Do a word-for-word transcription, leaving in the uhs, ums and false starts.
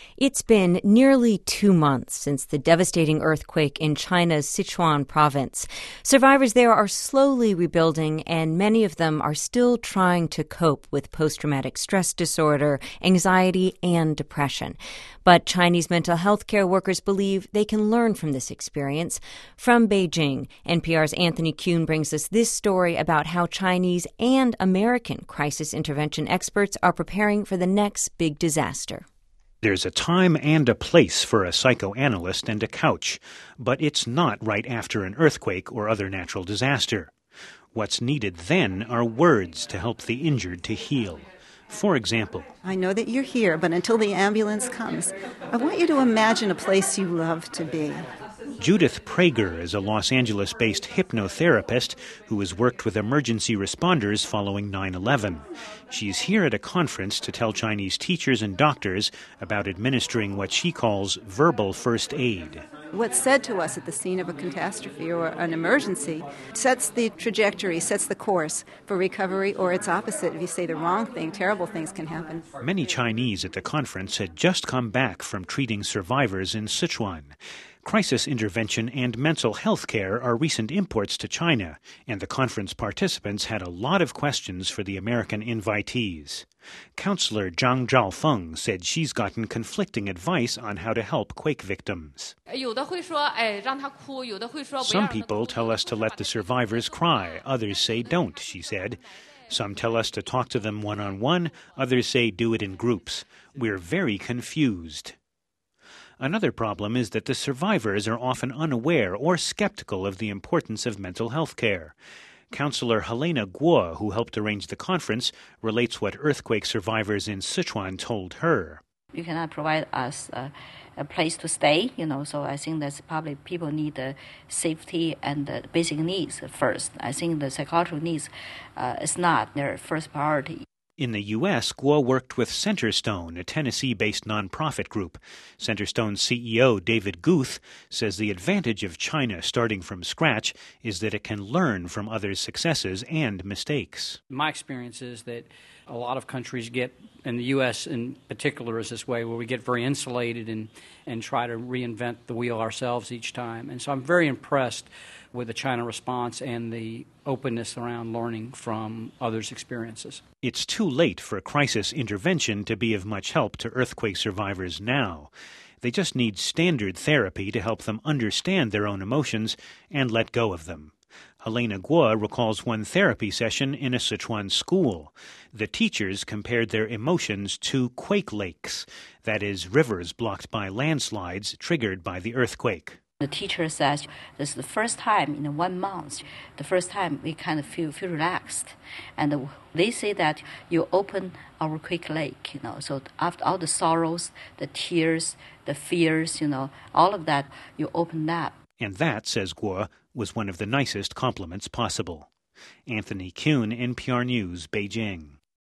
It's been nearly two months since the devastating earthquake in China's Sichuan province. Survivors there are slowly rebuilding, and many of them are still trying to cope with post-traumatic stress disorder, anxiety, and depression. But Chinese mental health care workers believe they can learn from this experience. From Beijing, N P R's Anthony Kuhn brings us this story about how Chinese and American crisis intervention experts are preparing for the next big disaster. There's a time and a place for a psychoanalyst and a couch, but it's not right after an earthquake or other natural disaster. What's needed then are words to help the injured to heal. For example, I know that you're here, but until the ambulance comes, I want you to imagine a place you love to be. Judith Prager is a Los Angeles-based hypnotherapist who has worked with emergency responders following nine eleven. She's here at a conference to tell Chinese teachers and doctors about administering what she calls verbal first aid. What's said to us at the scene of a catastrophe or an emergency sets the trajectory, sets the course for recovery, or its opposite. If you say the wrong thing, terrible things can happen. Many Chinese at the conference had just come back from treating survivors in Sichuan. Crisis intervention and mental health care are recent imports to China, and the conference participants had a lot of questions for the American invitees. Counselor Zhang Zhaofeng said she's gotten conflicting advice on how to help quake victims. Some people tell us to let the survivors cry, others say don't, she said. Some tell us to talk to them one-on-one, others say do it in groups. We're very confused. Another problem is that the survivors are often unaware or skeptical of the importance of mental health care. Counselor Helena Guo, who helped arrange the conference, relates what earthquake survivors in Sichuan told her. You cannot provide us uh, a place to stay, you know, so I think that's probably people need the safety and the basic needs first. I think the psychological needs uh, is not their first priority. In the U S, Guo worked with Centerstone, a Tennessee-based nonprofit group. Centerstone's C E O, David Guth, says the advantage of China starting from scratch is that it can learn from others' successes and mistakes. My experience is that a lot of countries get, and the U S in particular is this way, where we get very insulated and, and try to reinvent the wheel ourselves each time. And so I'm very impressed with the China response and the openness around learning from others' experiences. It's too late for crisis intervention to be of much help to earthquake survivors now. They just need standard therapy to help them understand their own emotions and let go of them. Helena Guo recalls one therapy session in a Sichuan school. The teachers compared their emotions to quake lakes, that is, rivers blocked by landslides triggered by the earthquake. The teacher says this is the first time in one month, the first time we kind of feel feel relaxed. And they say that you open our quake lake, you know, so after all the sorrows, the tears, the fears, you know, all of that, you open that. And that, says Guo, was one of the nicest compliments possible. Anthony Kuhn, N P R News, Beijing.